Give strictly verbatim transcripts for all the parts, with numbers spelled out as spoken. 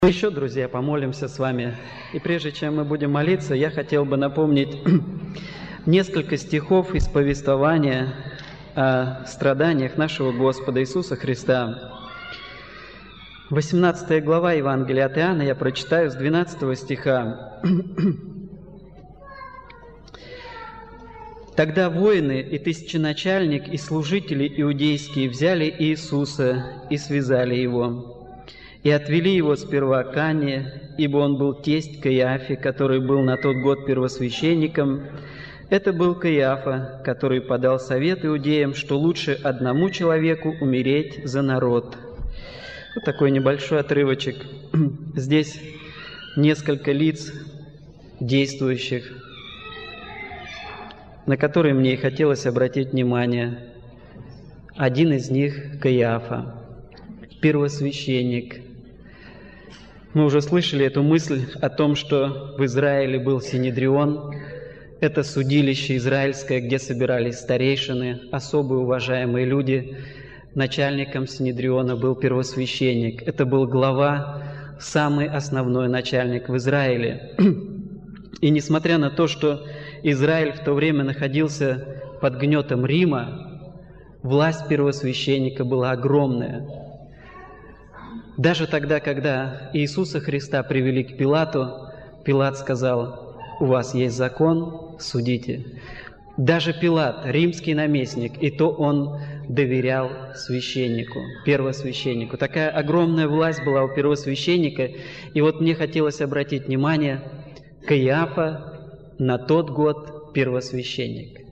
Еще, друзья, помолимся с вами. И прежде чем мы будем молиться, я хотел бы напомнить несколько стихов из повествования о страданиях нашего Господа Иисуса Христа. восемнадцатая глава Евангелия от Иоанна, я прочитаю с двенадцатого стиха. «Тогда воины и тысяченачальник, и служители иудейские взяли Иисуса и связали Его. И отвели Его сперва к Анне, ибо Он был тесть Каиафе, который был на тот год первосвященником. Это был Каиафа, который подал совет иудеям, что лучше одному человеку умереть за народ». Вот такой небольшой отрывочек. Здесь несколько лиц действующих, на которые мне и хотелось обратить внимание. Один из них – Каиафа, первосвященник. Мы уже слышали эту мысль о том, что в Израиле был Синедрион. Это судилище израильское, где собирались старейшины, особо уважаемые люди. Начальником Синедриона был первосвященник. Это был глава, самый основной начальник в Израиле. И несмотря на то, что Израиль в то время находился под гнетом Рима, власть первосвященника была огромная. Даже тогда, когда Иисуса Христа привели к Пилату, Пилат сказал: «У вас есть закон, судите». Даже Пилат, римский наместник, и то он доверял священнику, первосвященнику. Такая огромная власть была у первосвященника. И вот мне хотелось обратить внимание: Каиафа на тот год первосвященник.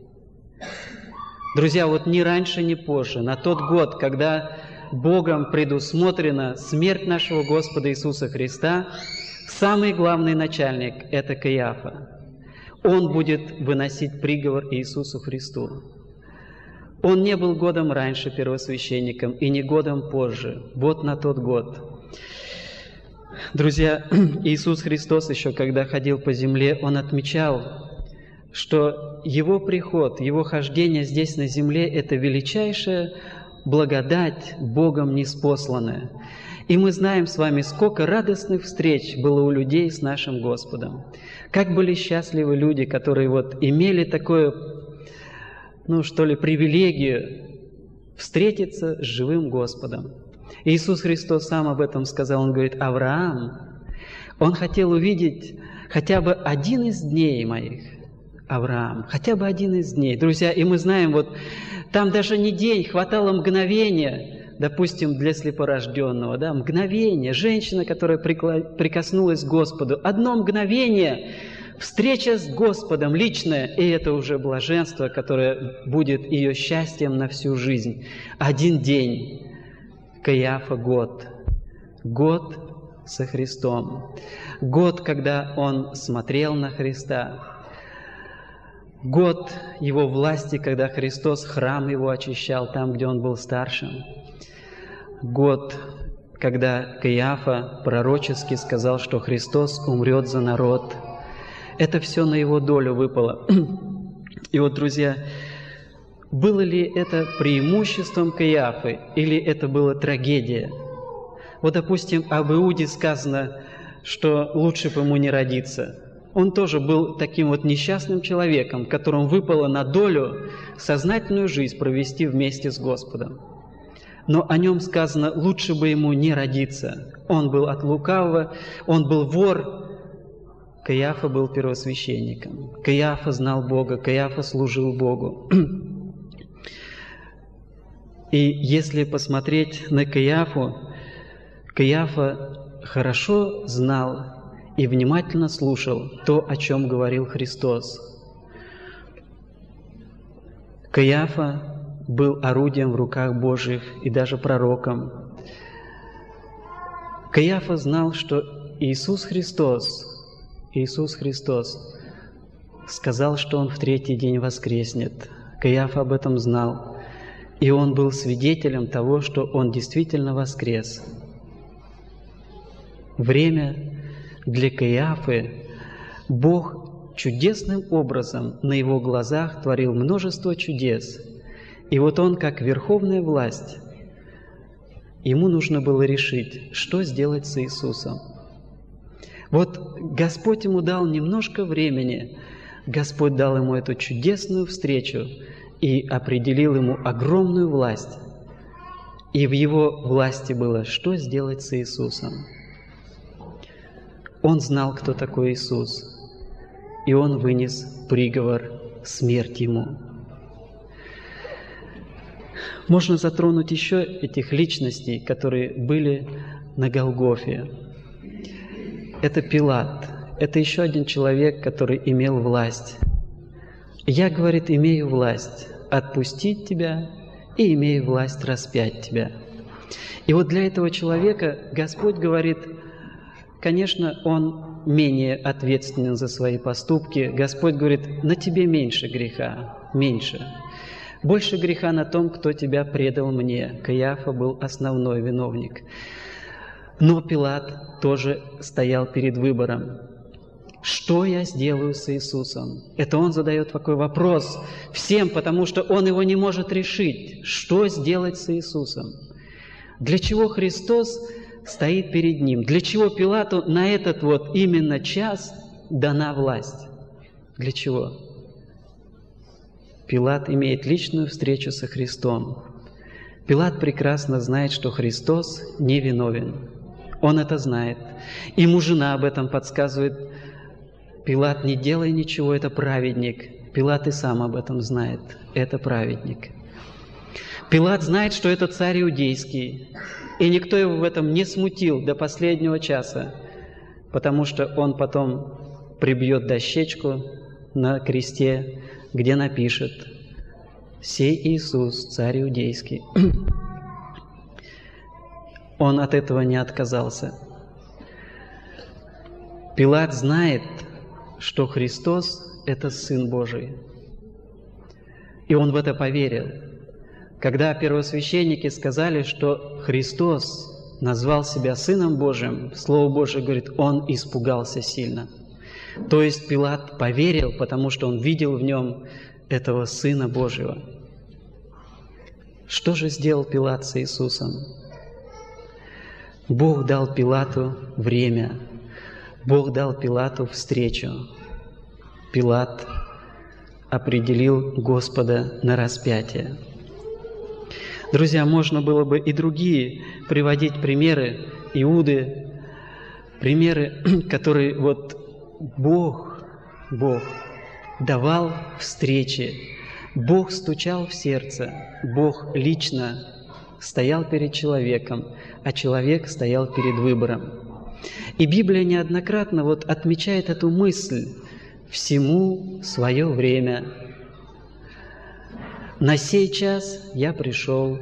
Друзья, вот ни раньше, ни позже, на тот год, когда Богом предусмотрена смерть нашего Господа Иисуса Христа, самый главный начальник – это Каиафа. Он будет выносить приговор Иисусу Христу. Он не был годом раньше первосвященником и не годом позже. Вот на тот год. Друзья, Иисус Христос еще, когда ходил по земле, Он отмечал, что Его приход, Его хождение здесь на земле – это величайшая благодать Богом ниспосланная. И мы знаем с вами, сколько радостных встреч было у людей с нашим Господом. Как были счастливы люди, которые вот имели такое, ну что ли, привилегию встретиться с живым Господом. Иисус Христос сам об этом сказал. Он говорит: «Авраам, он хотел увидеть хотя бы один из дней моих». Авраам, хотя бы один из дней. Друзья, и мы знаем, вот там даже не день, хватало мгновения, допустим, для слепорожденного, да, мгновение, женщина, которая прикоснулась к Господу, одно мгновение, встреча с Господом личная, и это уже блаженство, которое будет ее счастьем на всю жизнь. Один день, Каиафа год, год со Христом, год, когда он смотрел на Христа, год Его власти, когда Христос храм Его очищал, там, где Он был старшим. Год, когда Каиафа пророчески сказал, что Христос умрет за народ. Это все на Его долю выпало. И вот, друзья, было ли это преимуществом Каиафы или это была трагедия? Вот, допустим, об Иуде сказано, что лучше бы ему не родиться. Он тоже был таким вот несчастным человеком, которому выпало на долю сознательную жизнь провести вместе с Господом. Но о нем сказано: лучше бы ему не родиться. Он был от лукавого, он был вор. Каиафа был первосвященником. Каиафа знал Бога, Каиафа служил Богу. И если посмотреть на Каиафу, Каиафа хорошо знал и внимательно слушал то, о чем говорил Христос. Каиафа был орудием в руках Божьих и даже пророком. Каиафа знал, что Иисус Христос, Иисус Христос сказал, что Он в третий день воскреснет. Каиафа об этом знал, и он был свидетелем того, что Он действительно воскрес. Время для Каиафы Бог чудесным образом на его глазах творил множество чудес. И вот он, как верховная власть, ему нужно было решить, что сделать с Иисусом. Вот Господь ему дал немножко времени, Господь дал ему эту чудесную встречу и определил ему огромную власть. И в его власти было, что сделать с Иисусом. Он знал, кто такой Иисус, и он вынес приговор смерть ему. Можно затронуть еще этих личностей, которые были на Голгофе. Это Пилат. Это еще один человек, который имел власть. «Я, — говорит, — имею власть отпустить тебя и имею власть распять тебя». И вот для этого человека Господь говорит, конечно, он менее ответственен за свои поступки. Господь говорит, на тебе меньше греха, меньше. Больше греха на том, кто тебя предал мне. Каиафа был основной виновник. Но Пилат тоже стоял перед выбором. Что я сделаю с Иисусом? Это он задает такой вопрос всем, потому что он его не может решить. Что сделать с Иисусом? Для чего Христос стоит перед ним? Для чего Пилату на этот вот именно час дана власть? Для чего? Пилат имеет личную встречу со Христом. Пилат прекрасно знает, что Христос невиновен. Он это знает. Ему жена об этом подсказывает. Пилат, не делай ничего, это праведник. Пилат и сам об этом знает. Это праведник. Пилат знает, что это царь иудейский. И никто его в этом не смутил до последнего часа, потому что он потом прибьет дощечку на кресте, где напишет «Сей Иисус, царь иудейский». Он от этого не отказался. Пилат знает, что Христос – это Сын Божий. И он в это поверил. Когда первосвященники сказали, что Христос назвал себя Сыном Божьим, Слово Божие говорит, он испугался сильно. То есть Пилат поверил, потому что он видел в нем этого Сына Божьего. Что же сделал Пилат с Иисусом? Бог дал Пилату время. Бог дал Пилату встречу. Пилат определил Господа на распятие. Друзья, можно было бы и другие приводить примеры Иуды, примеры, которые вот Бог, Бог давал встречи, Бог стучал в сердце, Бог лично стоял перед человеком, а человек стоял перед выбором. И Библия неоднократно вот отмечает эту мысль: всему свое время. На сей час я пришел.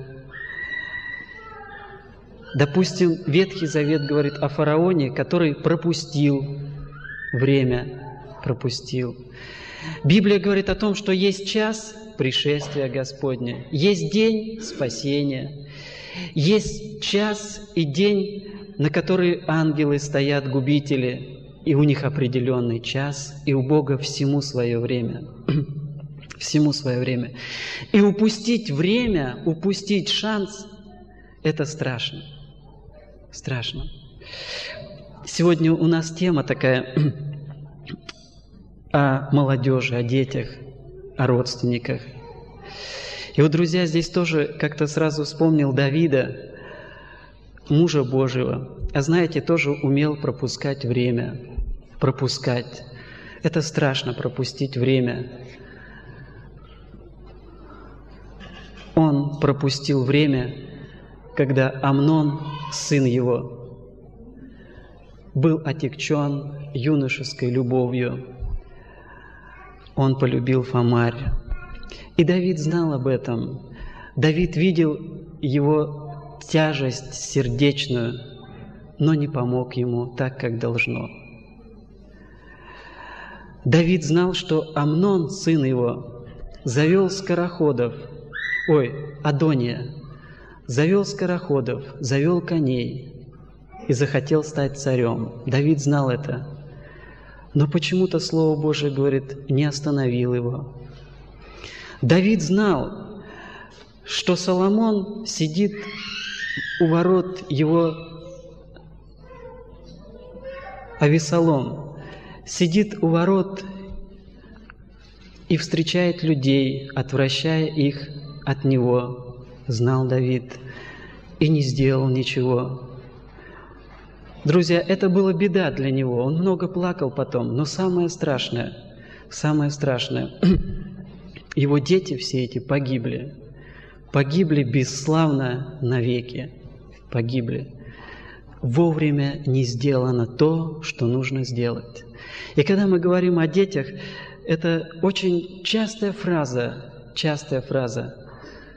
Допустим, Ветхий Завет говорит о фараоне, который пропустил время, пропустил. Библия говорит о том, что есть час пришествия Господня, есть день спасения, есть час и день, на который ангелы стоят, губители, и у них определенный час, и у Бога всему свое время. Всему свое время. И упустить время, упустить шанс – это страшно. Страшно. Сегодня у нас тема такая о молодежи, о детях, о родственниках. И вот, друзья, здесь тоже как-то сразу вспомнил Давида, мужа Божьего. А знаете, тоже умел пропускать время. Пропускать. Это страшно, пропустить время. Он пропустил время, когда Амнон, сын его, был отягчен юношеской любовью. Он полюбил Фомарь. И Давид знал об этом. Давид видел его тяжесть сердечную, но не помог ему так, как должно. Давид знал, что Амнон, сын его, завел скороходов, ой, Адония, завел скороходов, завел коней и захотел стать царем. Давид знал это. Но почему-то Слово Божие говорит, не остановил его. Давид знал, что Соломон сидит у ворот его Авесолом сидит у ворот и встречает людей, отвращая их от него, знал Давид, и не сделал ничего. Друзья, это была беда для него, он много плакал потом, но самое страшное, самое страшное, его дети все эти погибли, погибли бесславно навеки, погибли. Вовремя не сделано то, что нужно сделать. И когда мы говорим о детях, это очень частая фраза, частая фраза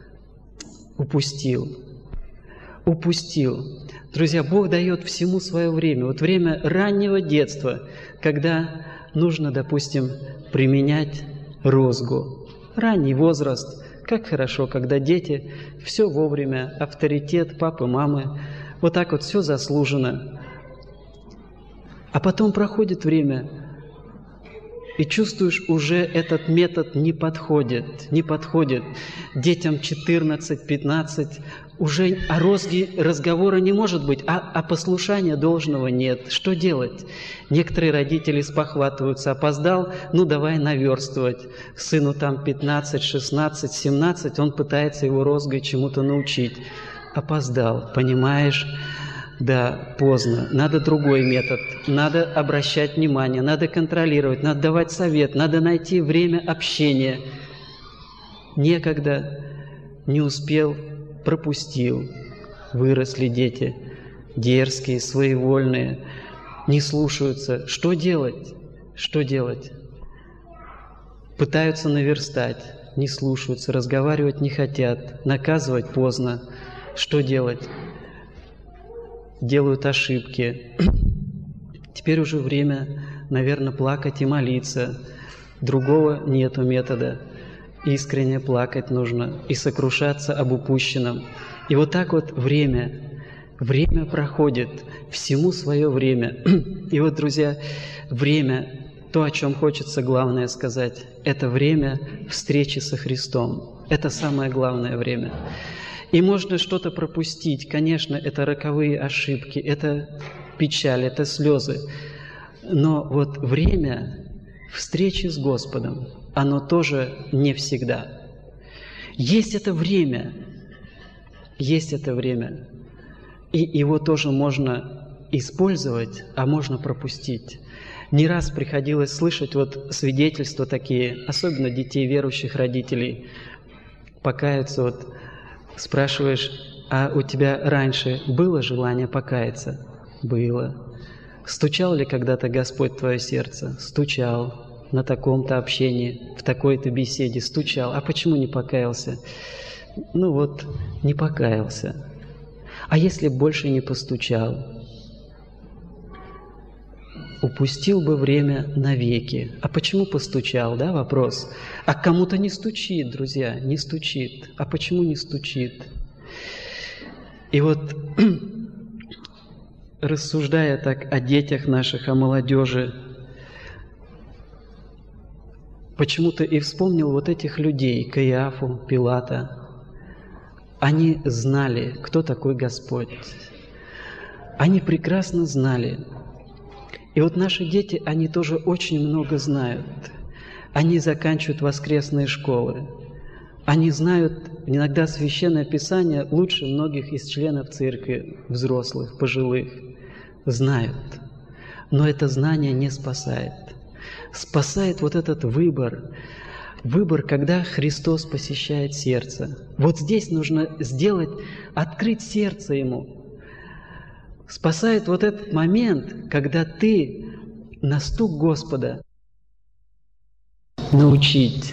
«упустил», «упустил». Друзья, Бог дает всему свое время. Вот время раннего детства, когда нужно, допустим, применять розгу. Ранний возраст. Как хорошо, когда дети все вовремя, авторитет папы, мамы, вот так вот все заслужено. А потом проходит время, и чувствуешь, уже этот метод не подходит, не подходит. Детям четырнадцать-пятнадцать, уже о розге разговора не может быть, а, а послушания должного нет. Что делать? Некоторые родители спохватываются, опоздал, ну давай наверстывать. Сыну там пятнадцать, шестнадцать, семнадцать, он пытается его розгой чему-то научить. Опоздал, понимаешь? Да, поздно. Надо другой метод. Надо обращать внимание, надо контролировать, надо давать совет, надо найти время общения. Некогда, не успел, пропустил. Выросли дети, дерзкие, своевольные, не слушаются. Что делать? Что делать? Пытаются наверстать, не слушаются, разговаривать не хотят, наказывать поздно. Что делать? Делают ошибки. Теперь уже время, наверное, плакать и молиться. Другого нету метода. Искренне плакать нужно и сокрушаться об упущенном. И вот так вот время, время проходит, всему свое время. И вот, друзья, время, то, о чем хочется главное сказать, это время встречи со Христом. Это самое главное время. И можно что-то пропустить. Конечно, это роковые ошибки, это печаль, это слезы. Но вот время встречи с Господом, оно тоже не всегда. Есть это время, есть это время. И его тоже можно использовать, а можно пропустить. Не раз приходилось слышать вот свидетельства такие, особенно детей верующих родителей, покаяться вот. Спрашиваешь, а у тебя раньше было желание покаяться? Было. Стучал ли когда-то Господь в твое сердце? Стучал. На таком-то общении, в такой-то беседе стучал. А почему не покаялся? Ну вот, не покаялся. А если больше не постучал? Упустил бы время навеки. А почему постучал, да, вопрос? А кому-то не стучит, друзья, не стучит. А почему не стучит? И вот, рассуждая так о детях наших, о молодежи, почему-то и вспомнил вот этих людей, Каиафу, Пилата. Они знали, кто такой Господь. Они прекрасно знали. И вот наши дети, они тоже очень много знают. Они заканчивают воскресные школы. Они знают иногда Священное Писание лучше многих из членов церкви, взрослых, пожилых. Знают. Но это знание не спасает. Спасает вот этот выбор. Выбор, когда Христос посещает сердце. Вот здесь нужно сделать, открыть сердце Ему. Спасает вот этот момент, когда ты на стук Господа научить.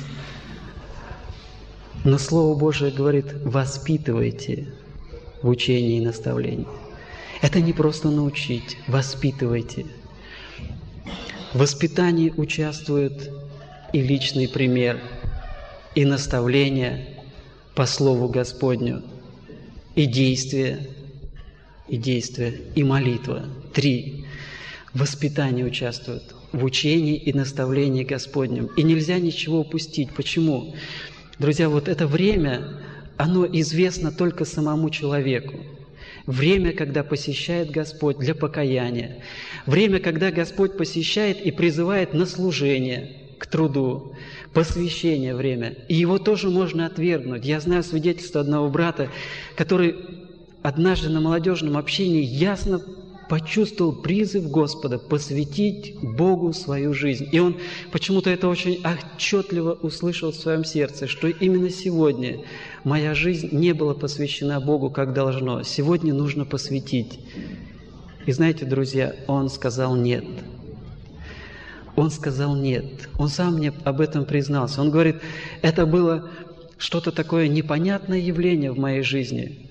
Но Слово Божие говорит, воспитывайте в учении и наставлении. Это не просто научить, воспитывайте. В воспитании участвует и личный пример, и наставление по Слову Господню, и действие, и действие, и молитва. Три. Воспитание участвует в учении и наставлении Господнем. И нельзя ничего упустить. Почему? Друзья, вот это время, оно известно только самому человеку. Время, когда посещает Господь для покаяния. Время, когда Господь посещает и призывает на служение, к труду, посвящение время. И его тоже можно отвергнуть. Я знаю свидетельство одного брата, который однажды на молодежном общении ясно почувствовал призыв Господа посвятить Богу свою жизнь. И он почему-то это очень отчетливо услышал в своем сердце, что именно сегодня моя жизнь не была посвящена Богу, как должно. Сегодня нужно посвятить. И знаете, друзья, он сказал «нет». Он сказал «нет». Он сам мне об этом признался. Он говорит, это было что-то такое непонятное явление в моей жизни.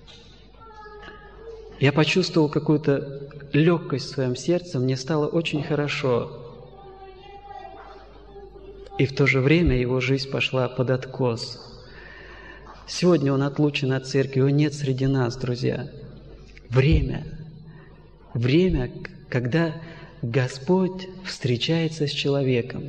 Я почувствовал какую-то легкость в своем сердце, мне стало очень хорошо. И в то же время его жизнь пошла под откос. Сегодня он отлучен от церкви, его нет среди нас, друзья. Время. Время, когда Господь встречается с человеком.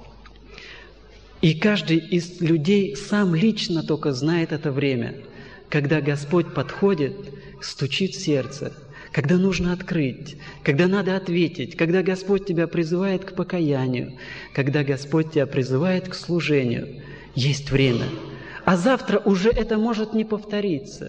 И каждый из людей сам лично только знает это время, когда Господь подходит, стучит в сердце, когда нужно открыть, когда надо ответить, когда Господь тебя призывает к покаянию, когда Господь тебя призывает к служению. Есть время. А завтра уже это может не повториться.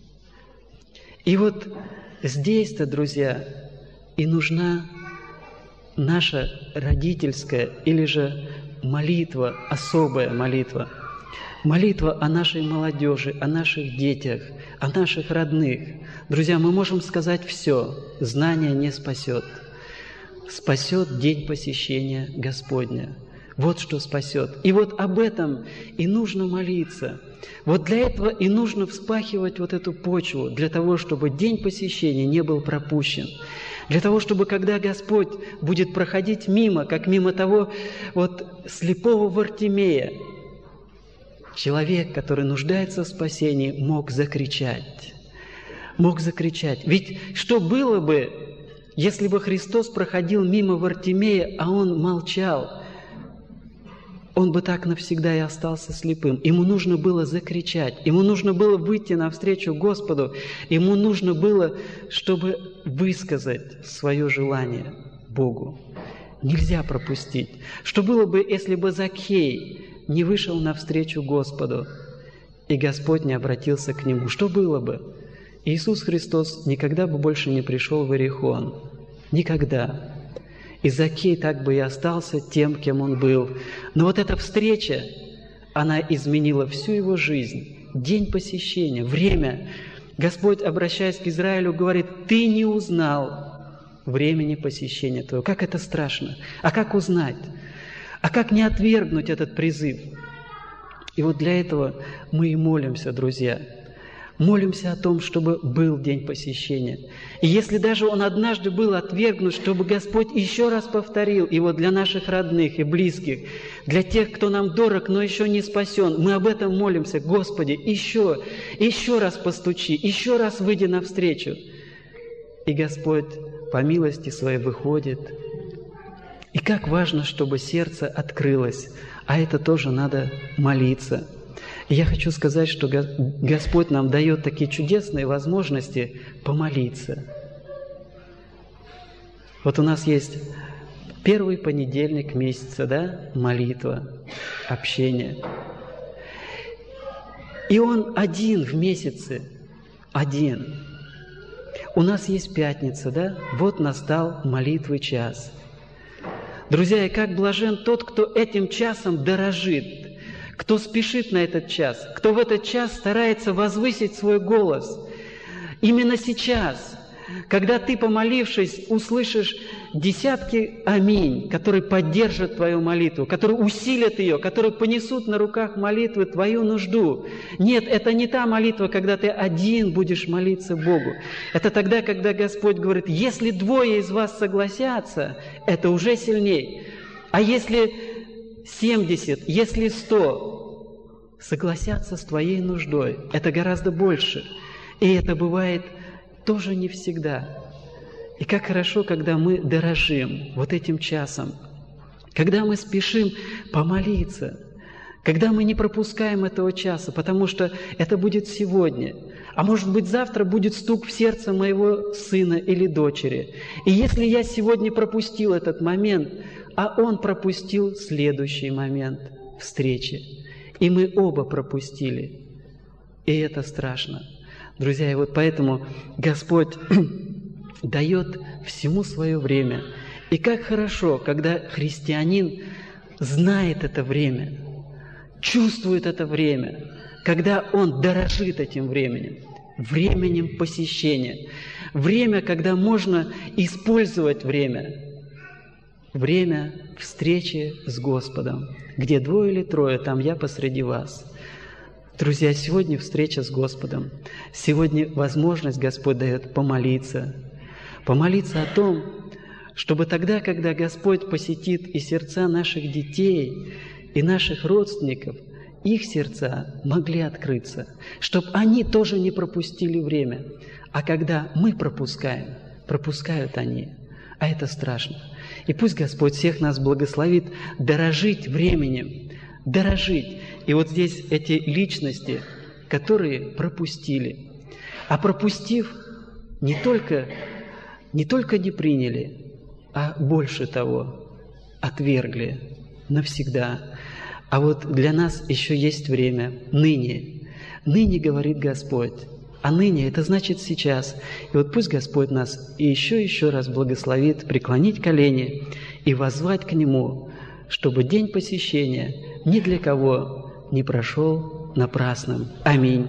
И вот здесь-то, друзья, и нужна наша родительская или же молитва, особая молитва. Молитва о нашей молодежи, о наших детях, о наших родных. Друзья, мы можем сказать все. Знание не спасет. Спасет день посещения Господня. Вот что спасет. И вот об этом и нужно молиться. Вот для этого и нужно вспахивать вот эту почву, для того, чтобы день посещения не был пропущен. Для того, чтобы когда Господь будет проходить мимо, как мимо того вот слепого Вартимея, человек, который нуждается в спасении, мог закричать. Мог закричать. Ведь что было бы, если бы Христос проходил мимо Вартимея, а он молчал? Он бы так навсегда и остался слепым. Ему нужно было закричать, ему нужно было выйти навстречу Господу, ему нужно было, чтобы высказать свое желание Богу. Нельзя пропустить. Что было бы, если бы Закхей не вышел навстречу Господу, и Господь не обратился к нему? Что было бы? Иисус Христос никогда бы больше не пришел в Иерихон. Никогда. И Закхей так бы и остался тем, кем он был. Но вот эта встреча, она изменила всю его жизнь. День посещения, время. Господь, обращаясь к Израилю, говорит: «Ты не узнал времени посещения твоего». Как это страшно! А как узнать? А как не отвергнуть этот призыв? И вот для этого мы и молимся, друзья. Молимся о том, чтобы был день посещения. И если даже он однажды был отвергнут, чтобы Господь еще раз повторил его для наших родных и близких, для тех, кто нам дорог, но еще не спасен, мы об этом молимся. Господи, еще, еще раз постучи, еще раз выйди навстречу. И Господь по милости Своей выходит. И как важно, чтобы сердце открылось, а это тоже надо молиться. И я хочу сказать, что Господь нам дает такие чудесные возможности помолиться. Вот у нас есть первый понедельник месяца, да, молитва, общение. И он один в месяце, один. У нас есть пятница, да, вот настал молитвы час. Друзья, и как блажен тот, кто этим часом дорожит, кто спешит на этот час, кто в этот час старается возвысить свой голос. Именно сейчас, когда ты, помолившись, услышишь десятки аминь, которые поддержат твою молитву, которые усилят ее, которые понесут на руках молитвы твою нужду. Нет, это не та молитва, когда ты один будешь молиться Богу. Это тогда, когда Господь говорит: если двое из вас согласятся, это уже сильней. А если семьдесят, если сто согласятся с твоей нуждой, это гораздо больше. И это бывает тоже не всегда. И как хорошо, когда мы дорожим вот этим часом, когда мы спешим помолиться, когда мы не пропускаем этого часа, потому что это будет сегодня. А может быть, завтра будет стук в сердце моего сына или дочери. И если я сегодня пропустил этот момент, а он пропустил следующий момент встречи, и мы оба пропустили, и это страшно. Друзья, и вот поэтому Господь дает всему свое время. И как хорошо, когда христианин знает это время, чувствует это время, когда он дорожит этим временем, временем посещения, время, когда можно использовать время, время встречи с Господом, где двое или трое, там я посреди вас. Друзья, сегодня встреча с Господом, сегодня возможность Господь дает помолиться, помолиться о том, чтобы тогда, когда Господь посетит и сердца наших детей, и наших родственников, их сердца могли открыться, чтобы они тоже не пропустили время. А когда мы пропускаем, пропускают они, а это страшно. И пусть Господь всех нас благословит дорожить временем, дорожить. И вот здесь эти личности, которые пропустили, а пропустив, не только, не только не приняли, а больше того, отвергли навсегда. А вот для нас еще есть время, ныне. Ныне, говорит Господь. А ныне – это значит сейчас. И вот пусть Господь нас и еще еще раз благословит преклонить колени и воззвать к Нему, чтобы день посещения ни для кого не прошел напрасным. Аминь.